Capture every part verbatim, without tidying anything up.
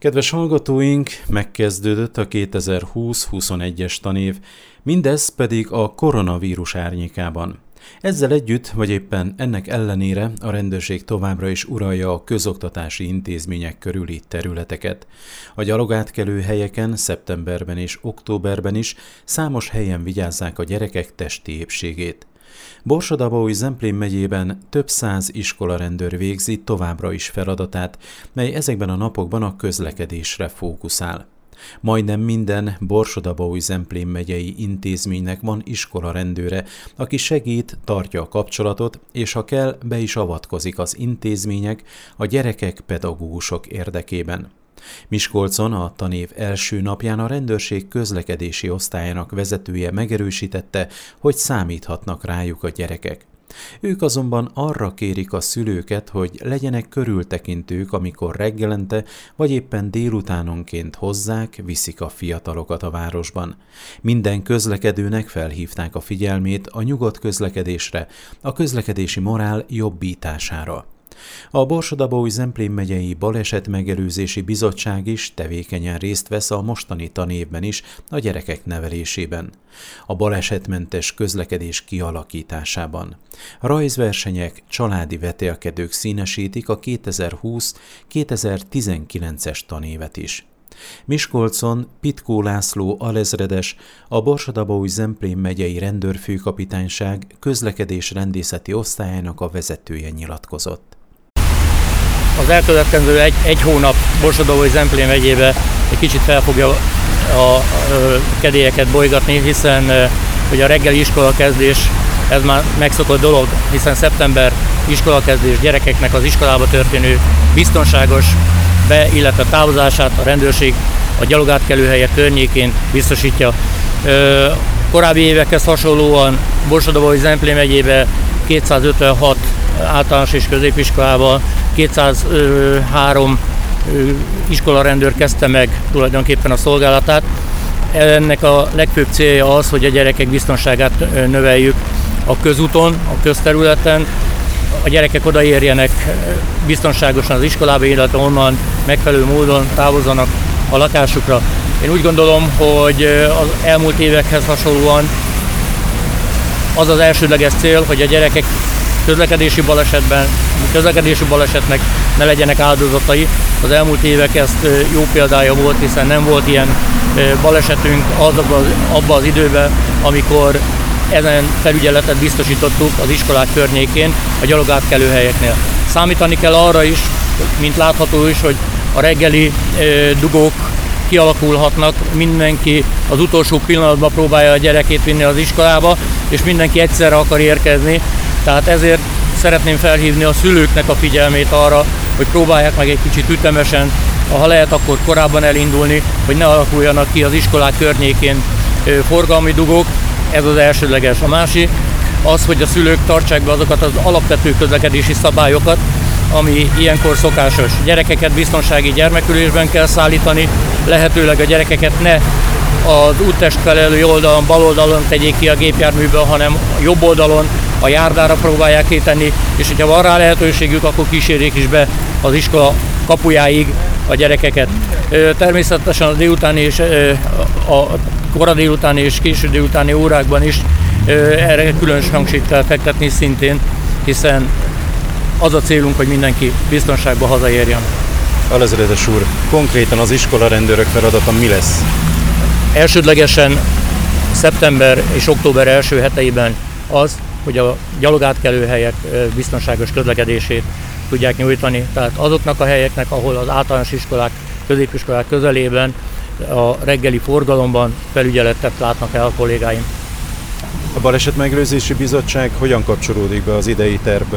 Kedves hallgatóink, megkezdődött a kétezer-húsz-huszonegyes tanév, mindez pedig a koronavírus árnyékában. Ezzel együtt, vagy éppen ennek ellenére a rendőrség továbbra is uralja a közoktatási intézmények körüli területeket. A gyalogátkelő helyeken szeptemberben és októberben is számos helyen vigyázzák a gyerekek testi épségét. Borsod-Abaúj-Zemplén megyében több száz iskolarendőr végzi továbbra is feladatát, mely ezekben a napokban a közlekedésre fókuszál. Majdnem minden Borsod-Abaúj-Zemplén megyei intézménynek van iskolarendőre, aki segít, tartja a kapcsolatot, és ha kell, be is avatkozik az intézmények, a gyerekek, pedagógusok érdekében. Miskolcon a tanév első napján a rendőrség közlekedési osztályának vezetője megerősítette, hogy számíthatnak rájuk a gyerekek. Ők azonban arra kérik a szülőket, hogy legyenek körültekintők, amikor reggelente vagy éppen délutánonként hozzák, viszik a fiatalokat a városban. Minden közlekedőnek felhívták a figyelmét a nyugodt közlekedésre, a közlekedési morál jobbítására. A Borsod-Abaúj-Zemplén megyei Balesetmegelőzési Bizottság is tevékenyen részt vesz a mostani tanévben is a gyerekek nevelésében, a balesetmentes közlekedés kialakításában. Rajzversenyek, családi vetélkedők színesítik a kétezer-húsz-kétezer-tizenkilences tanévet is. Miskolcon Pitkó László alezredes, a Borsod-Abaúj-Zemplén megyei rendőrfőkapitányság közlekedés-rendészeti osztályának a vezetője nyilatkozott. Az elkövetkező egy, egy hónap Borsod-Abaúj-Zemplén megyébe egy kicsit fel fogja a, a, a kedélyeket bolygatni, hiszen hogy a reggeli iskolakezdés ez már megszokott dolog, hiszen szeptember iskolakezdés, gyerekeknek az iskolába történő biztonságos be, illetve távozását a rendőrség a gyalogátkelőhelyek környékén biztosítja. Ö, korábbi évekhez hasonlóan Borsod-Abaúj-Zemplén megyébe kétszázötvenhat általános és középiskolában kétszázhárom iskolarendőr kezdte meg tulajdonképpen a szolgálatát. Ennek a legfőbb célja az, hogy a gyerekek biztonságát növeljük a közúton, a közterületen, a gyerekek odaérjenek biztonságosan az iskolába, illetve onnan megfelelő módon távozzanak a lakásukra. Én úgy gondolom, hogy az elmúlt évekhez hasonlóan az az elsődleges cél, hogy a gyerekek közlekedési balesetben, közlekedési balesetnek ne legyenek áldozatai. Az elmúlt évek ezt jó példája volt, hiszen nem volt ilyen balesetünk abban az időben, amikor ezen felügyeletet biztosítottuk az iskolák környékén, a gyalogátkelőhelyeknél. Számítani kell arra is, mint látható is, hogy a reggeli dugók kialakulhatnak, mindenki az utolsó pillanatban próbálja a gyerekét vinni az iskolába, és mindenki egyszerre akar érkezni. Tehát ezért szeretném felhívni a szülőknek a figyelmét arra, hogy próbálják meg egy kicsit ütemesen, ha lehet, akkor korábban elindulni, hogy ne alakuljanak ki az iskolák környékén forgalmi dugók. Ez az elsődleges. A másik az, hogy a szülők tartsák be azokat az alapvető közlekedési szabályokat, ami ilyenkor szokásos. Gyerekeket biztonsági gyermekülésben kell szállítani, lehetőleg a gyerekeket ne az úttest felelő oldalon, bal oldalon tegyék ki a gépjárműből, hanem a jobb oldalon, a járdára próbálják kitenni, és hogyha van rá lehetőségük, akkor kísérjék is be az iskola kapujáig a gyerekeket. Természetesen a délutáni és a kora délutáni és késő délutáni órákban is erre különös hangsúlyt kell fektetni szintén, hiszen az a célunk, hogy mindenki biztonságban hazaérjen. Alezredes úr, konkrétan az iskolarendőrök feladata mi lesz? Elsődlegesen szeptember és október első heteiben az, hogy a gyalogátkelőhelyek biztonságos közlekedését tudják nyújtani. Tehát azoknak a helyeknek, ahol az általános iskolák, középiskolák közelében a reggeli forgalomban felügyeletet látnak el a kollégáim. A Balesetmegelőzési Bizottság hogyan kapcsolódik be az idei tervbe?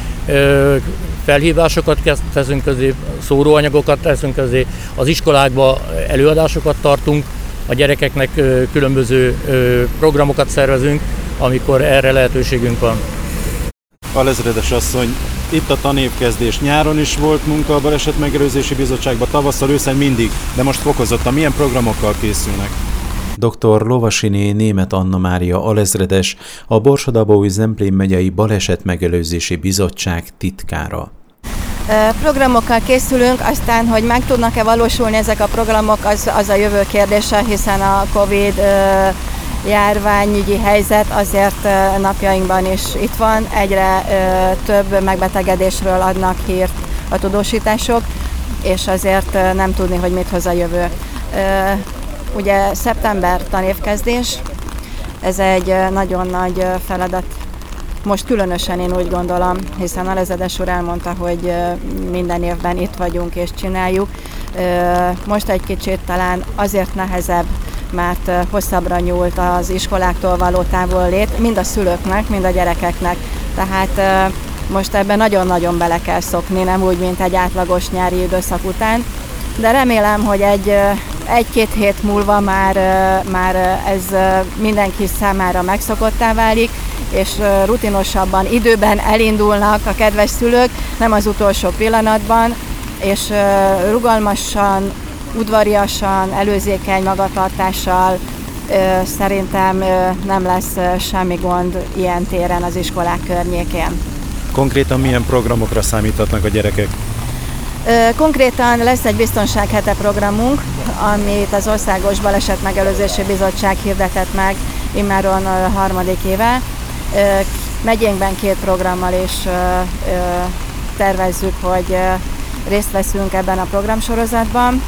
Felhívásokat teszünk közé, szóróanyagokat teszünk közé, az iskolákba előadásokat tartunk, a gyerekeknek különböző programokat szervezünk, amikor erre lehetőségünk van. Alezredes asszony, itt a tanévkezdés, nyáron is volt munka a Balesetmegelőzési Bizottságban, tavasszal, ősszel mindig, de most fokozottan. Milyen programokkal készülnek? doktor Lovasiné Németh Anna Mária alezredes, a Borsod-Abaúj-Zemplén megyei Balesetmegelőzési Bizottság titkára. Programokkal készülünk, aztán, hogy meg tudnak-e valósulni ezek a programok, az, az a jövő kérdése, hiszen a Covid járványügyi helyzet azért napjainkban is itt van, egyre több megbetegedésről adnak hírt a tudósítások, és azért nem tudni, hogy mit hoz a jövő. Ugye szeptember tanévkezdés, ez egy nagyon nagy feladat. Most különösen én úgy gondolom, hiszen a lezedes úr elmondta, hogy minden évben itt vagyunk és csináljuk. Most egy kicsit talán azért nehezebb, mert hosszabbra nyúlt az iskoláktól való távollét, mind a szülőknek, mind a gyerekeknek. Tehát most ebben nagyon-nagyon bele kell szokni, nem úgy, mint egy átlagos nyári időszak után. De remélem, hogy egy, egy-két hét múlva már, már ez mindenki számára megszokottá válik, és rutinosabban, időben elindulnak a kedves szülők, nem az utolsó pillanatban, és rugalmasan, udvariasan, előzékeny magatartással szerintem nem lesz semmi gond ilyen téren az iskolák környékén. Konkrétan milyen programokra számíthatnak a gyerekek? Konkrétan lesz egy biztonsághete programunk, amit az Országos Balesetmegelőzési Bizottság hirdetett meg immáron a harmadik éve. Megyénkben két programmal is tervezzük, hogy részt veszünk ebben a programsorozatban.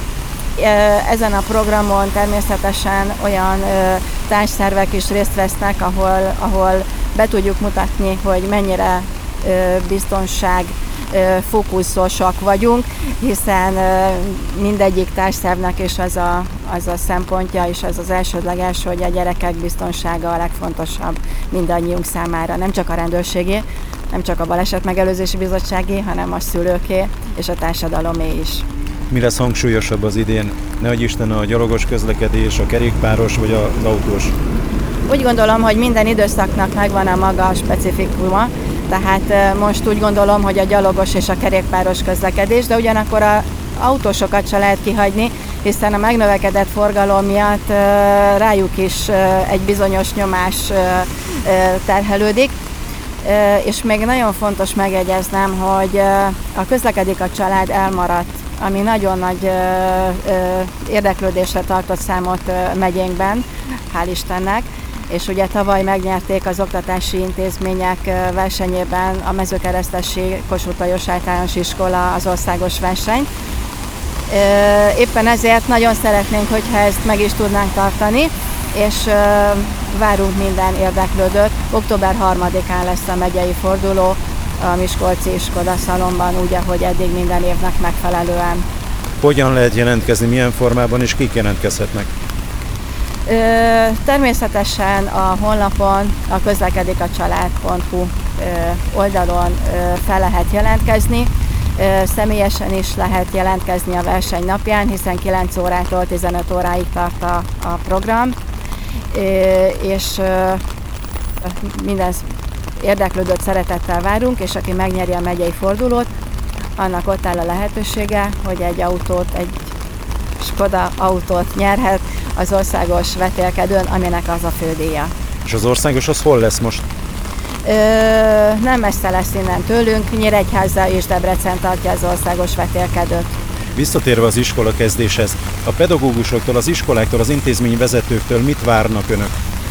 Ezen a programon természetesen olyan társszervek is részt vesznek, ahol, ahol be tudjuk mutatni, hogy mennyire biztonság fókuszosak vagyunk, hiszen mindegyik társszervnek is az a, az a szempontja, és az az elsődleges, hogy a gyerekek biztonsága a legfontosabb mindannyiunk számára, nem csak a rendőrségé, nem csak a Balesetmegelőzési Bizottságé, hanem a szülőké és a társadalomé is. Mi lesz hangsúlyosabb az idén? Nehogy Isten, a gyalogos közlekedés, a kerékpáros vagy az autós? Úgy gondolom, hogy minden időszaknak megvan a maga specifikuma, tehát most úgy gondolom, hogy a gyalogos és a kerékpáros közlekedés, de ugyanakkor az autósokat se lehet kihagyni, hiszen a megnövekedett forgalom miatt rájuk is egy bizonyos nyomás terhelődik. És még nagyon fontos megjegyeznem, hogy a Közlekedik a család elmaradt, ami nagyon nagy érdeklődésre tartott számot megyénkben, hál' Istennek. És ugye tavaly megnyerték az oktatási intézmények versenyében a Mezőkeresztesi Kossuth Lajos Általános Iskola az országos versenyt. Éppen ezért nagyon szeretnénk, hogyha ezt meg is tudnánk tartani, és várunk minden érdeklődőt. október harmadikán lesz a megyei forduló a Miskolci Skoda Szalonban, úgy, ahogy eddig minden évnek megfelelően. Hogyan lehet jelentkezni, milyen formában és kik jelentkezhetnek? Természetesen a honlapon, a közlekedik a család pont hu oldalon fel lehet jelentkezni. Személyesen is lehet jelentkezni a verseny napján, hiszen kilenc órától tizenöt óráig tart a, a program, és minden érdeklődőt szeretettel várunk, és aki megnyeri a megyei fordulót, annak ott áll a lehetősége, hogy egy autót, egy Skoda autót nyerhet az országos vetélkedőn, aminek az a fődíja. És az országos az hol lesz most? Ö, nem messze lesz innen tőlünk, Nyíregyháza és Debrecen tartja az országos vetélkedőt. Visszatérve az iskola kezdéshez, a pedagógusoktól, az iskoláktól, az intézményvezetőktől mit várnak önök?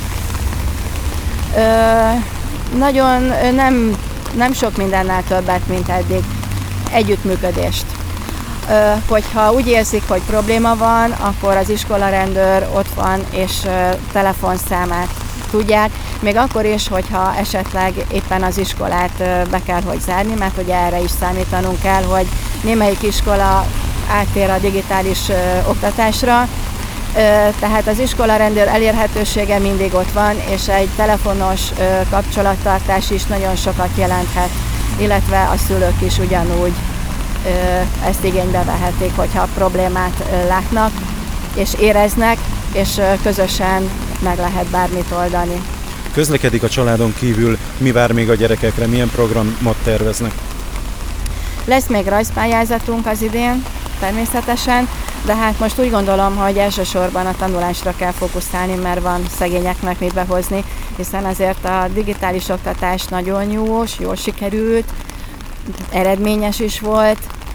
Ö, nagyon nem, nem sok mindennel többet, mint eddig. Együttműködést. Hogyha úgy érzik, hogy probléma van, akkor az iskolarendőr ott van, és telefonszámát tudják, még akkor is, hogyha esetleg éppen az iskolát be kell, hogy zárni, mert ugye erre is számítanunk kell, hogy némelyik iskola áttér a digitális oktatásra, tehát az iskolarendőr elérhetősége mindig ott van, és egy telefonos kapcsolattartás is nagyon sokat jelenthet, illetve a szülők is ugyanúgy ezt igénybe vehetik, hogyha problémát látnak és éreznek, és közösen meg lehet bármit oldani. Közlekedik a családon kívül, mi vár még a gyerekekre, milyen programot terveznek? Lesz még rajzpályázatunk az idén, természetesen, de hát most úgy gondolom, hogy elsősorban a tanulásra kell fókuszálni, mert van szegényeknek mit behozni, hiszen azért a digitális oktatás nagyon jó, jól sikerült, eredményes is volt,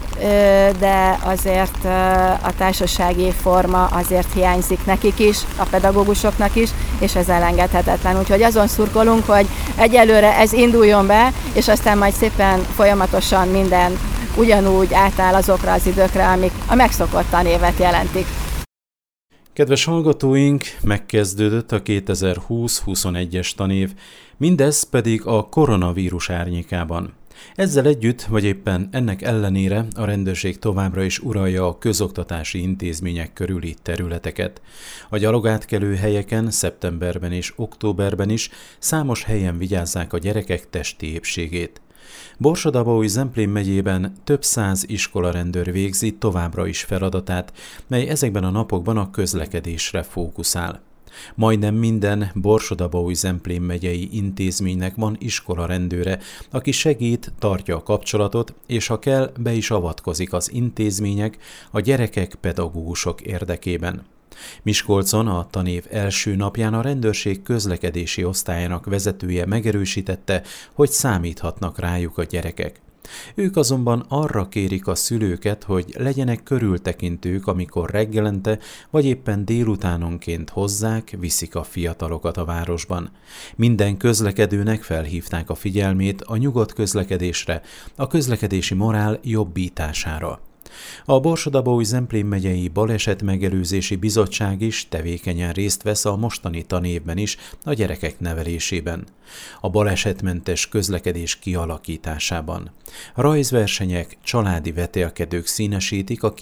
de azért a társasági forma azért hiányzik nekik is, a pedagógusoknak is, és ez elengedhetetlen. Úgyhogy azon szurkolunk, hogy egyelőre ez induljon be, és aztán majd szépen folyamatosan minden ugyanúgy átáll azokra az időkre, amik a megszokott tanévet jelentik. Kedves hallgatóink, megkezdődött a kétezer-húsz-huszonegyes tanév, mindez pedig a koronavírus árnyékában. Ezzel együtt, vagy éppen ennek ellenére a rendőrség továbbra is uralja a közoktatási intézmények körüli területeket. A gyalogátkelő helyeken szeptemberben és októberben is számos helyen vigyázzák a gyerekek testi épségét. Borsod-Abaúj-Zemplén megyében több száz iskolarendőr végzi továbbra is feladatát, mely ezekben a napokban a közlekedésre fókuszál. Majdnem minden Borsod-Abaúj-Zemplén megyei intézménynek van iskolarendőre, aki segít, tartja a kapcsolatot, és ha kell, be is avatkozik az intézmények a gyerekek, pedagógusok érdekében. Miskolcon a tanév első napján a rendőrség közlekedési osztályának vezetője megerősítette, hogy számíthatnak rájuk a gyerekek. Ők azonban arra kérik a szülőket, hogy legyenek körültekintők, amikor reggelente vagy éppen délutánonként hozzák, viszik a fiatalokat a városban. Minden közlekedőnek felhívták a figyelmét a nyugodt közlekedésre, a közlekedési morál jobbítására. A Borsod-Abaúj-Zemplén megyei Balesetmegelőzési Bizottság is tevékenyen részt vesz a mostani tanévben is a gyerekek nevelésében, a balesetmentes közlekedés kialakításában. Rajzversenyek, családi vetélkedők színesítik a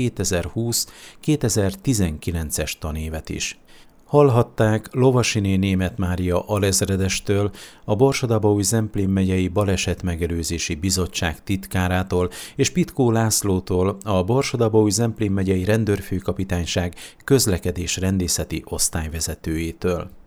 kétezer-húsz-kétezer-tizenkilences tanévet is. Hallhatták Lovasiné Németh Mária alezredestől, a Borsod-Abaúj-Zemplén megyei Balesetmegelőzési Bizottság titkárától és Pitkó Lászlótól, a Borsod-Abaúj-Zemplén megyei Rendőrfőkapitányság közlekedés rendészeti osztályvezetőjétől.